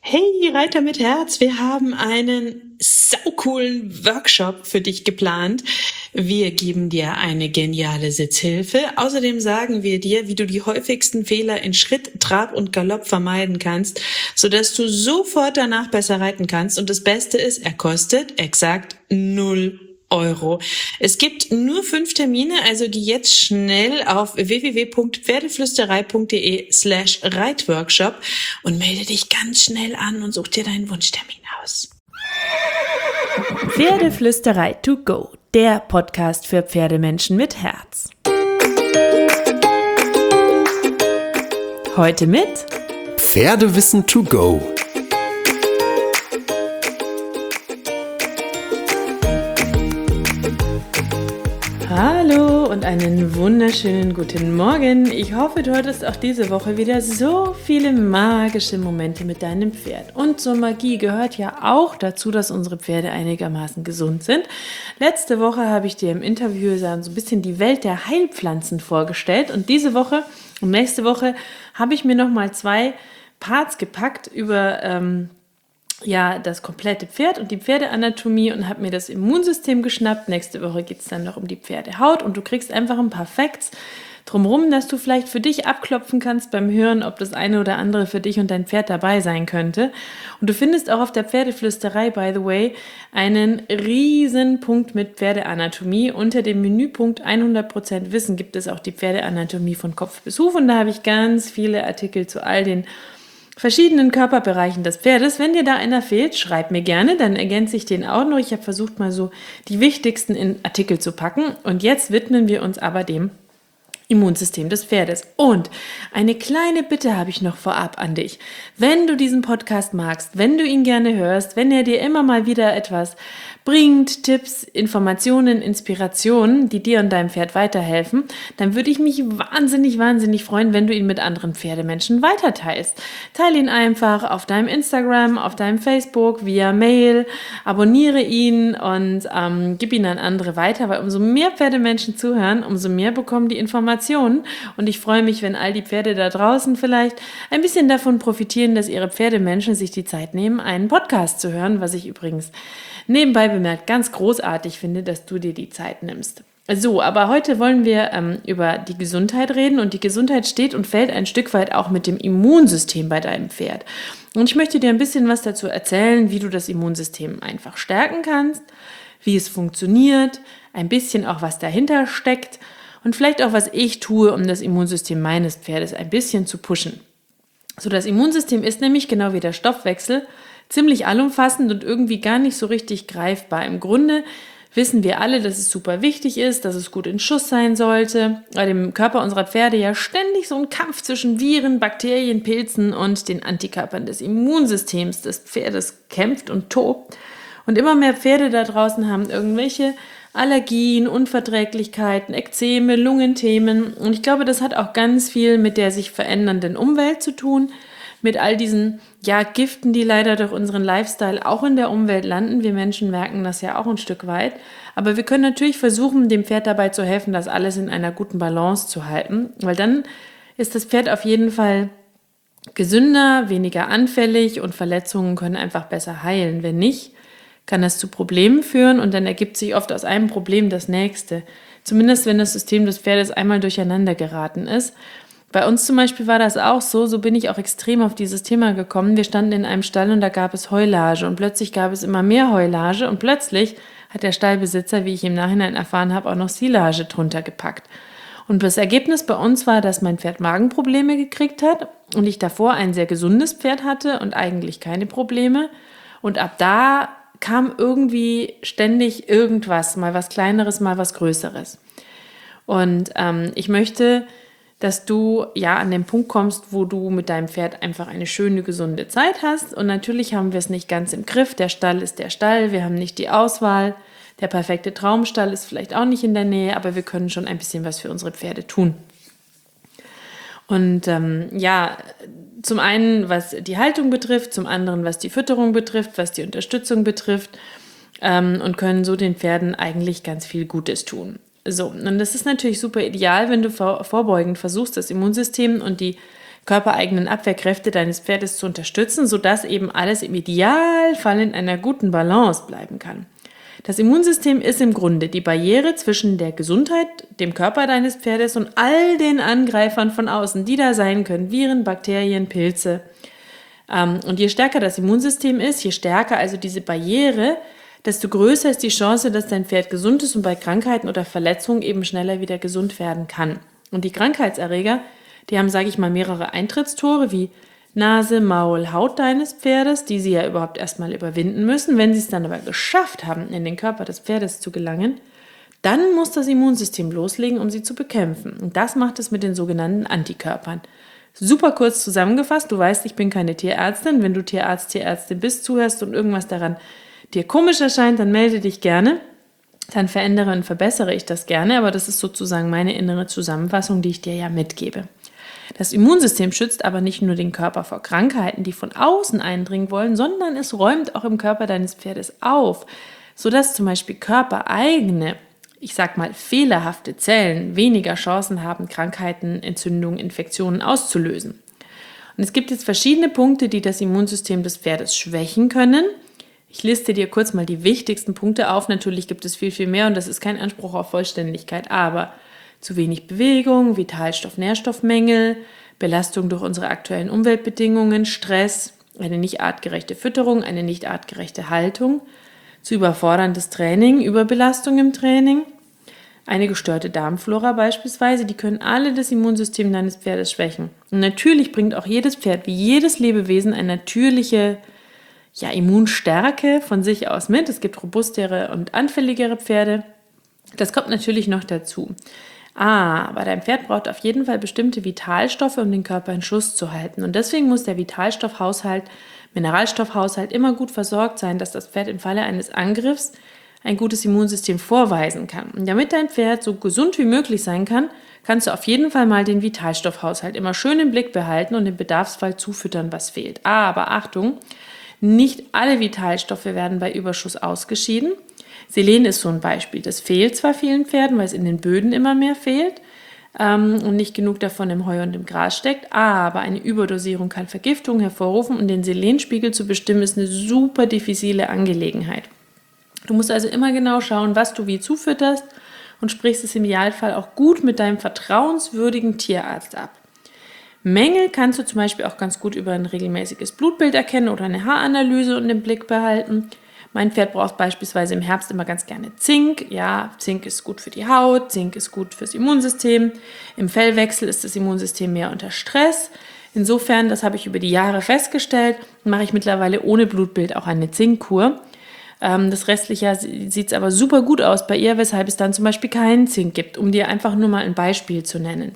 Hey, Reiter mit Herz, wir haben einen saucoolen Workshop für dich geplant. Wir geben dir eine geniale Sitzhilfe. Außerdem sagen wir dir, wie du die häufigsten Fehler in Schritt, Trab und Galopp vermeiden kannst, sodass du sofort danach besser reiten kannst. Und das Beste ist, er kostet exakt 0 Euro. Es gibt nur 5 Termine, also geh jetzt schnell auf www.pferdeflüsterei.de/Reitworkshop und melde dich ganz schnell an und such dir deinen Wunschtermin aus. Pferdeflüsterei to go, der Podcast für Pferdemenschen mit Herz. Heute mit Pferdewissen to go. Hallo und einen wunderschönen guten Morgen. Ich hoffe, du hattest auch diese Woche wieder so viele magische Momente mit deinem Pferd. Und zur Magie gehört ja auch dazu, dass unsere Pferde einigermaßen gesund sind. Letzte Woche habe ich dir im Interview so ein bisschen die Welt der Heilpflanzen vorgestellt. Und diese Woche und nächste Woche habe ich mir nochmal 2 Parts gepackt über das komplette Pferd und die Pferdeanatomie und habe mir das Immunsystem geschnappt. Nächste Woche geht es dann noch um die Pferdehaut und du kriegst einfach ein paar Facts drumherum, dass du vielleicht für dich abklopfen kannst beim Hören, ob das eine oder andere für dich und dein Pferd dabei sein könnte. Und du findest auch auf der Pferdeflüsterei, by the way, einen riesen Punkt mit Pferdeanatomie. Unter dem Menüpunkt 100% Wissen gibt es auch die Pferdeanatomie von Kopf bis Huf und da habe ich ganz viele Artikel zu all den verschiedenen Körperbereichen des Pferdes. Wenn dir da einer fehlt, schreib mir gerne, dann ergänze ich den auch noch. Ich habe versucht, mal so die wichtigsten in Artikel zu packen. Und jetzt widmen wir uns aber dem Immunsystem des Pferdes. Und eine kleine Bitte habe ich noch vorab an dich. Wenn du diesen Podcast magst, wenn du ihn gerne hörst, wenn er dir immer mal wieder etwas bringt, Tipps, Informationen, Inspirationen, die dir und deinem Pferd weiterhelfen, dann würde ich mich wahnsinnig freuen, wenn du ihn mit anderen Pferdemenschen weiterteilst. Teile ihn einfach auf deinem Instagram, auf deinem Facebook, via Mail, abonniere ihn und gib ihn an andere weiter, weil umso mehr Pferdemenschen zuhören, umso mehr bekommen die Informationen und ich freue mich, wenn all die Pferde da draußen vielleicht ein bisschen davon profitieren, dass ihre Pferdemenschen sich die Zeit nehmen, einen Podcast zu hören, was ich übrigens nebenbei bemerkt ganz großartig finde, dass du dir die Zeit nimmst. So, aber heute wollen wir über die Gesundheit reden und die Gesundheit steht und fällt ein Stück weit auch mit dem Immunsystem bei deinem Pferd. Und ich möchte dir ein bisschen was dazu erzählen, wie du das Immunsystem einfach stärken kannst, wie es funktioniert, ein bisschen auch was dahinter steckt und vielleicht auch was ich tue, um das Immunsystem meines Pferdes ein bisschen zu pushen. So, das Immunsystem ist nämlich genau wie der Stoffwechsel ziemlich allumfassend und irgendwie gar nicht so richtig greifbar. Im Grunde wissen wir alle, dass es super wichtig ist, dass es gut in Schuss sein sollte, weil im Körper unserer Pferde ja ständig so ein Kampf zwischen Viren, Bakterien, Pilzen und den Antikörpern des Immunsystems des Pferdes kämpft und tobt. Und immer mehr Pferde da draußen haben irgendwelche Allergien, Unverträglichkeiten, Ekzeme, Lungenthemen. Und ich glaube, das hat auch ganz viel mit der sich verändernden Umwelt zu tun, mit all diesen Giften, die leider durch unseren Lifestyle auch in der Umwelt landen. Wir Menschen merken das ja auch ein Stück weit. Aber wir können natürlich versuchen, dem Pferd dabei zu helfen, das alles in einer guten Balance zu halten. Weil dann ist das Pferd auf jeden Fall gesünder, weniger anfällig und Verletzungen können einfach besser heilen. Wenn nicht, kann das zu Problemen führen und dann ergibt sich oft aus einem Problem das nächste. Zumindest wenn das System des Pferdes einmal durcheinander geraten ist. Bei uns zum Beispiel war das auch so bin ich auch extrem auf dieses Thema gekommen. Wir standen in einem Stall und da gab es Heulage und plötzlich gab es immer mehr Heulage und plötzlich hat der Stallbesitzer, wie ich im Nachhinein erfahren habe, auch noch Silage drunter gepackt. Und das Ergebnis bei uns war, dass mein Pferd Magenprobleme gekriegt hat und ich davor ein sehr gesundes Pferd hatte und eigentlich keine Probleme. Und ab da kam irgendwie ständig irgendwas, mal was Kleineres, mal was Größeres. Und ich möchte, dass du an den Punkt kommst, wo du mit deinem Pferd einfach eine schöne, gesunde Zeit hast. Und natürlich haben wir es nicht ganz im Griff. Der Stall ist der Stall, wir haben nicht die Auswahl. Der perfekte Traumstall ist vielleicht auch nicht in der Nähe, aber wir können schon ein bisschen was für unsere Pferde tun. Und zum einen, was die Haltung betrifft, zum anderen, was die Fütterung betrifft, was die Unterstützung betrifft und können so den Pferden eigentlich ganz viel Gutes tun. So, und das ist natürlich super ideal, wenn du vorbeugend versuchst, das Immunsystem und die körpereigenen Abwehrkräfte deines Pferdes zu unterstützen, sodass eben alles im Idealfall in einer guten Balance bleiben kann. Das Immunsystem ist im Grunde die Barriere zwischen der Gesundheit, dem Körper deines Pferdes und all den Angreifern von außen, die da sein können, Viren, Bakterien, Pilze. Und je stärker das Immunsystem ist, je stärker also diese Barriere, desto größer ist die Chance, dass dein Pferd gesund ist und bei Krankheiten oder Verletzungen eben schneller wieder gesund werden kann. Und die Krankheitserreger, die haben, sage ich mal, mehrere Eintrittstore wie Nase, Maul, Haut deines Pferdes, die sie ja überhaupt erstmal überwinden müssen. Wenn sie es dann aber geschafft haben, in den Körper des Pferdes zu gelangen, dann muss das Immunsystem loslegen, um sie zu bekämpfen. Und das macht es mit den sogenannten Antikörpern. Super kurz zusammengefasst, du weißt, ich bin keine Tierärztin. Wenn du Tierarzt, Tierärztin bist, zuhörst und irgendwas daran dir komisch erscheint, dann melde dich gerne. Dann verändere und verbessere ich das gerne, aber das ist sozusagen meine innere Zusammenfassung, die ich dir ja mitgebe. Das Immunsystem schützt aber nicht nur den Körper vor Krankheiten, die von außen eindringen wollen, sondern es räumt auch im Körper deines Pferdes auf, sodass zum Beispiel körpereigene, ich sag mal fehlerhafte Zellen weniger Chancen haben, Krankheiten, Entzündungen, Infektionen auszulösen. Und es gibt jetzt verschiedene Punkte, die das Immunsystem des Pferdes schwächen können. Ich liste dir kurz mal die wichtigsten Punkte auf. Natürlich gibt es viel, viel mehr und das ist kein Anspruch auf Vollständigkeit, aber zu wenig Bewegung, Vitalstoff-Nährstoffmängel, Belastung durch unsere aktuellen Umweltbedingungen, Stress, eine nicht artgerechte Fütterung, eine nicht artgerechte Haltung, zu überforderndes Training, Überbelastung im Training, eine gestörte Darmflora beispielsweise, die können alle das Immunsystem deines Pferdes schwächen. Und natürlich bringt auch jedes Pferd, wie jedes Lebewesen, eine natürliche Immunstärke von sich aus mit. Es gibt robustere und anfälligere Pferde. Das kommt natürlich noch dazu. Aber dein Pferd braucht auf jeden Fall bestimmte Vitalstoffe, um den Körper in Schuss zu halten. Und deswegen muss der Vitalstoffhaushalt, Mineralstoffhaushalt immer gut versorgt sein, dass das Pferd im Falle eines Angriffs ein gutes Immunsystem vorweisen kann. Und damit dein Pferd so gesund wie möglich sein kann, kannst du auf jeden Fall mal den Vitalstoffhaushalt immer schön im Blick behalten und im Bedarfsfall zufüttern, was fehlt. Aber Achtung, nicht alle Vitalstoffe werden bei Überschuss ausgeschieden. Selen ist so ein Beispiel. Das fehlt zwar vielen Pferden, weil es in den Böden immer mehr fehlt und nicht genug davon im Heu und im Gras steckt, aber eine Überdosierung kann Vergiftung hervorrufen und den Selenspiegel zu bestimmen ist eine super diffizile Angelegenheit. Du musst also immer genau schauen, was du wie zufütterst und sprichst es im Idealfall auch gut mit deinem vertrauenswürdigen Tierarzt ab. Mängel kannst du zum Beispiel auch ganz gut über ein regelmäßiges Blutbild erkennen oder eine Haaranalyse und im Blick behalten. Mein Pferd braucht beispielsweise im Herbst immer ganz gerne Zink. Ja, Zink ist gut für die Haut, Zink ist gut fürs Immunsystem. Im Fellwechsel ist das Immunsystem mehr unter Stress. Insofern, das habe ich über die Jahre festgestellt, mache ich mittlerweile ohne Blutbild auch eine Zinkkur. Das restliche Jahr sieht es aber super gut aus bei ihr, weshalb es dann zum Beispiel keinen Zink gibt, um dir einfach nur mal ein Beispiel zu nennen.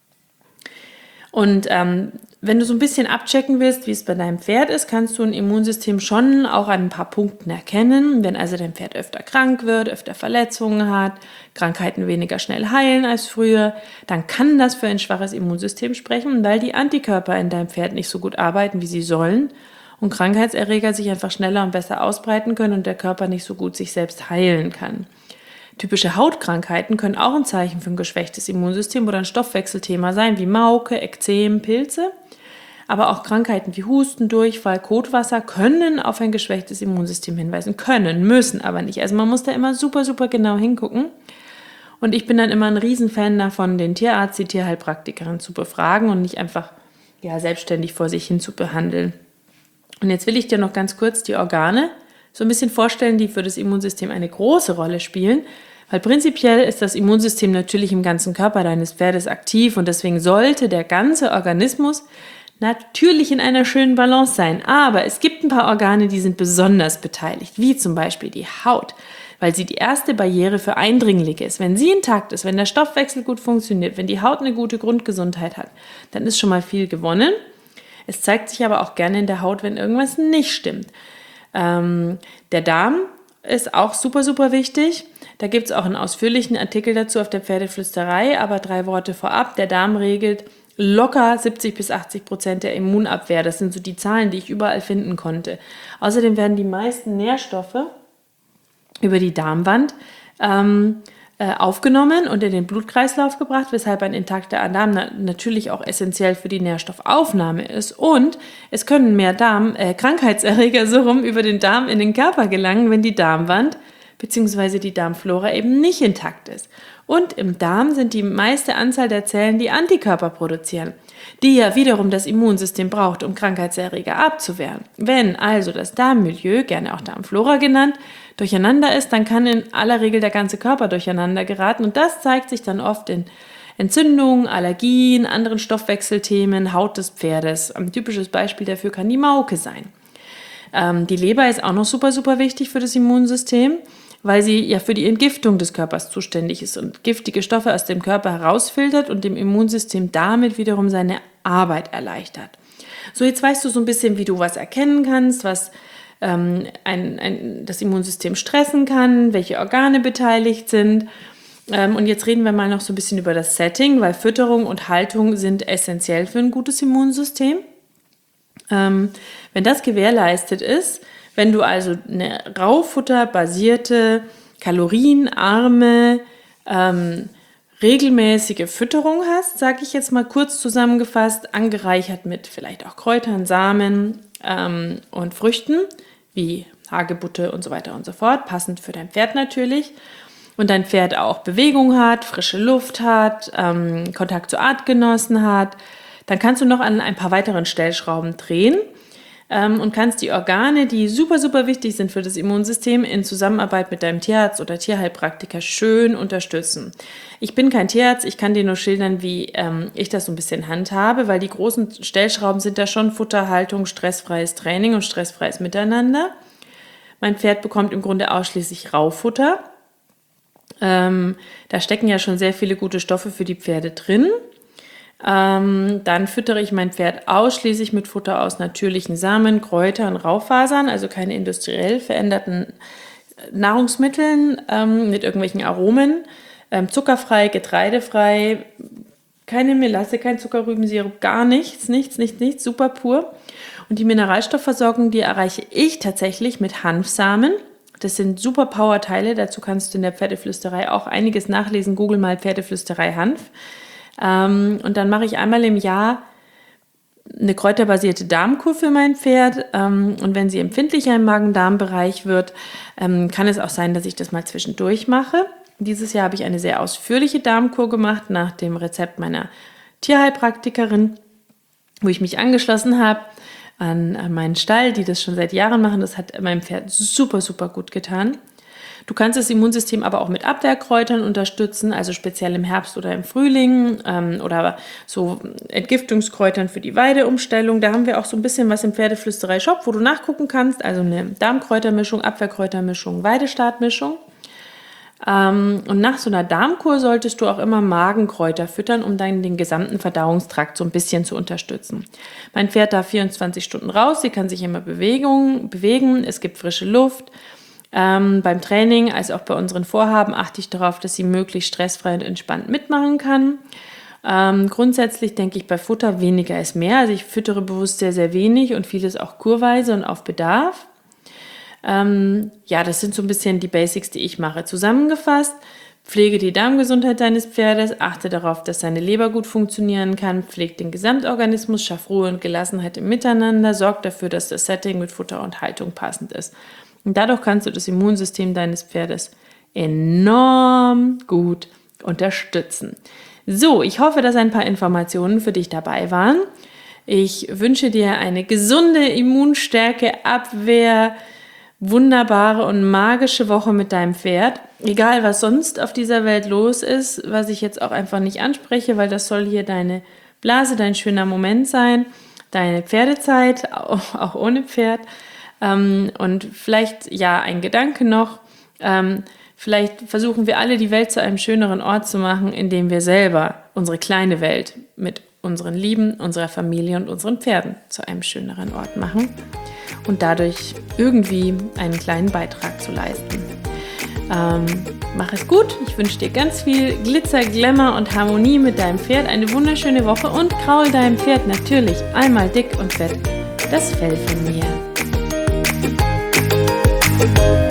Und wenn du so ein bisschen abchecken willst, wie es bei deinem Pferd ist, kannst du ein Immunsystem schon auch an ein paar Punkten erkennen. Wenn also dein Pferd öfter krank wird, öfter Verletzungen hat, Krankheiten weniger schnell heilen als früher, dann kann das für ein schwaches Immunsystem sprechen, weil die Antikörper in deinem Pferd nicht so gut arbeiten, wie sie sollen und Krankheitserreger sich einfach schneller und besser ausbreiten können und der Körper nicht so gut sich selbst heilen kann. Typische Hautkrankheiten können auch ein Zeichen für ein geschwächtes Immunsystem oder ein Stoffwechselthema sein, wie Mauke, Ekzem, Pilze. Aber auch Krankheiten wie Husten, Durchfall, Kotwasser können auf ein geschwächtes Immunsystem hinweisen. Können, müssen aber nicht. Also man muss da immer super, super genau hingucken. Und ich bin dann immer ein Riesenfan davon, den Tierarzt, die Tierheilpraktikerin zu befragen und nicht einfach selbstständig vor sich hin zu behandeln. Und jetzt will ich dir noch ganz kurz die Organe so ein bisschen vorstellen, die für das Immunsystem eine große Rolle spielen. Weil prinzipiell ist das Immunsystem natürlich im ganzen Körper deines Pferdes aktiv und deswegen sollte der ganze Organismus natürlich in einer schönen Balance sein. Aber es gibt ein paar Organe, die sind besonders beteiligt, wie zum Beispiel die Haut, weil sie die erste Barriere für Eindringlinge ist. Wenn sie intakt ist, wenn der Stoffwechsel gut funktioniert, wenn die Haut eine gute Grundgesundheit hat, dann ist schon mal viel gewonnen. Es zeigt sich aber auch gerne in der Haut, wenn irgendwas nicht stimmt. Der Darm ist auch super, super wichtig. Da gibt es auch einen ausführlichen Artikel dazu auf der Pferdeflüsterei, aber 3 Worte vorab. Der Darm regelt locker 70-80% der Immunabwehr. Das sind so die Zahlen, die ich überall finden konnte. Außerdem werden die meisten Nährstoffe über die Darmwand aufgenommen und in den Blutkreislauf gebracht, weshalb ein intakter Darm natürlich auch essentiell für die Nährstoffaufnahme ist. Und es können mehr Krankheitserreger über den Darm in den Körper gelangen, wenn die Darmwand bzw. die Darmflora eben nicht intakt ist. Und im Darm sind die meiste Anzahl der Zellen, die Antikörper produzieren, die ja wiederum das Immunsystem braucht, um Krankheitserreger abzuwehren. Wenn also das Darmmilieu, gerne auch Darmflora genannt, durcheinander ist, dann kann in aller Regel der ganze Körper durcheinander geraten und das zeigt sich dann oft in Entzündungen, Allergien, anderen Stoffwechselthemen, Haut des Pferdes. Ein typisches Beispiel dafür kann die Mauke sein. Die Leber ist auch noch super, super wichtig für das Immunsystem, weil sie ja für die Entgiftung des Körpers zuständig ist und giftige Stoffe aus dem Körper herausfiltert und dem Immunsystem damit wiederum seine Arbeit erleichtert. So, jetzt weißt du so ein bisschen, wie du was erkennen kannst, was das Immunsystem stressen kann, welche Organe beteiligt sind. Und jetzt reden wir mal noch so ein bisschen über das Setting, weil Fütterung und Haltung sind essentiell für ein gutes Immunsystem. Wenn das gewährleistet ist, wenn du also eine raufutterbasierte, kalorienarme, regelmäßige Fütterung hast, sage ich jetzt mal kurz zusammengefasst, angereichert mit vielleicht auch Kräutern, Samen und Früchten, wie Hagebutte und so weiter und so fort, passend für dein Pferd natürlich. Und dein Pferd auch Bewegung hat, frische Luft hat, Kontakt zu Artgenossen hat, dann kannst du noch an ein paar weiteren Stellschrauben drehen und kannst die Organe, die super, super wichtig sind für das Immunsystem, in Zusammenarbeit mit deinem Tierarzt oder Tierheilpraktiker schön unterstützen. Ich bin kein Tierarzt, ich kann dir nur schildern, wie ich das so ein bisschen handhabe, weil die großen Stellschrauben sind da schon Futterhaltung, stressfreies Training und stressfreies Miteinander. Mein Pferd bekommt im Grunde ausschließlich Raufutter. Da stecken ja schon sehr viele gute Stoffe für die Pferde drin. Dann füttere ich mein Pferd ausschließlich mit Futter aus natürlichen Samen, Kräutern, Rauffasern, also keine industriell veränderten Nahrungsmitteln mit irgendwelchen Aromen, zuckerfrei, getreidefrei, keine Melasse, kein Zuckerrübensirup, gar nichts, nichts, super pur. Und die Mineralstoffversorgung, die erreiche ich tatsächlich mit Hanfsamen. Das sind super Powerteile, dazu kannst du in der Pferdeflüsterei auch einiges nachlesen. Google mal Pferdeflüsterei Hanf. Und dann mache ich einmal im Jahr eine kräuterbasierte Darmkur für mein Pferd. Und wenn sie empfindlicher im Magen-Darm-Bereich wird, kann es auch sein, dass ich das mal zwischendurch mache. Dieses Jahr habe ich eine sehr ausführliche Darmkur gemacht nach dem Rezept meiner Tierheilpraktikerin, wo ich mich angeschlossen habe an meinen Stall, die das schon seit Jahren machen. Das hat meinem Pferd super, super gut getan. Du kannst das Immunsystem aber auch mit Abwehrkräutern unterstützen, also speziell im Herbst oder im Frühling oder so Entgiftungskräutern für die Weideumstellung. Da haben wir auch so ein bisschen was im Pferdeflüsterei-Shop, wo du nachgucken kannst. Also eine Darmkräutermischung, Abwehrkräutermischung, Weidestartmischung. Und nach so einer Darmkur solltest du auch immer Magenkräuter füttern, um dann den gesamten Verdauungstrakt so ein bisschen zu unterstützen. Mein Pferd darf 24 Stunden raus, sie kann sich immer bewegen, es gibt frische Luft. Beim Training, als auch bei unseren Vorhaben, achte ich darauf, dass sie möglichst stressfrei und entspannt mitmachen kann. Grundsätzlich denke ich bei Futter, weniger ist mehr. Also ich füttere bewusst sehr, sehr wenig und vieles auch kurweise und auf Bedarf. Das sind so ein bisschen die Basics, die ich mache. Zusammengefasst, pflege die Darmgesundheit deines Pferdes, achte darauf, dass seine Leber gut funktionieren kann, pflege den Gesamtorganismus, schaff Ruhe und Gelassenheit im Miteinander, sorg dafür, dass das Setting mit Futter und Haltung passend ist. Und dadurch kannst du das Immunsystem deines Pferdes enorm gut unterstützen. So, ich hoffe, dass ein paar Informationen für dich dabei waren. Ich wünsche dir eine gesunde Immunstärke, Abwehr, wunderbare und magische Woche mit deinem Pferd. Egal, was sonst auf dieser Welt los ist, was ich jetzt auch einfach nicht anspreche, weil das soll hier deine Blase, dein schöner Moment sein, deine Pferdezeit, auch ohne Pferd. Und vielleicht, ein Gedanke noch, vielleicht versuchen wir alle, die Welt zu einem schöneren Ort zu machen, indem wir selber unsere kleine Welt mit unseren Lieben, unserer Familie und unseren Pferden zu einem schöneren Ort machen und dadurch irgendwie einen kleinen Beitrag zu leisten. Mach es gut, ich wünsche dir ganz viel Glitzer, Glamour und Harmonie mit deinem Pferd, eine wunderschöne Woche und kraul deinem Pferd natürlich einmal dick und fett das Fell von mir.